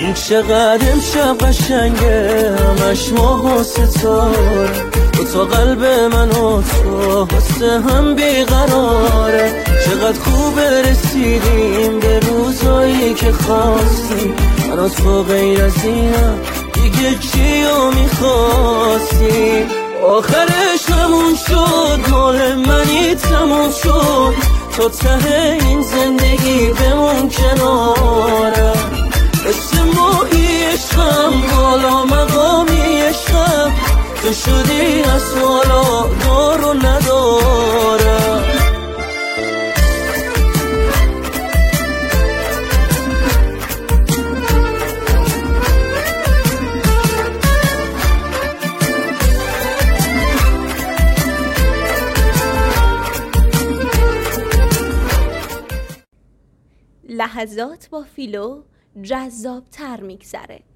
این چقدر امشب قشنگه، همش ماه و ستاره، تو قلب من و تو واسه هم بیقراره. چقدر خوبه رسیدیم به روزایی که خواستیم، من از تو غیر از اینم دیگه چیو میخواستی. آخرش همون شد، مال منی تموم شد، تا ته این زندگی بمون کنارم. اسم ماهی عشقم، بالا مقامی عشقم، تو شدی از والا دارو ندارم. لحظات با فیلو جذاب‌تر میگذره.